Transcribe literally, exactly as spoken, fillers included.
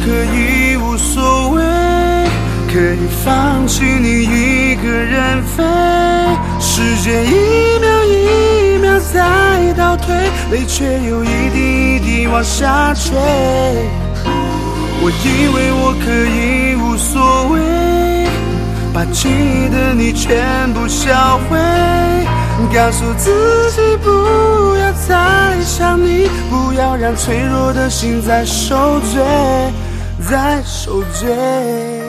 可以无所谓，可以放弃你一个人飞，时间一秒一秒在倒退，泪却又一滴一滴往下坠。我以为我可以无所谓，把记忆的你全部销毁，告诉自己不要再想你，不要让脆弱的心再受罪，再受罪。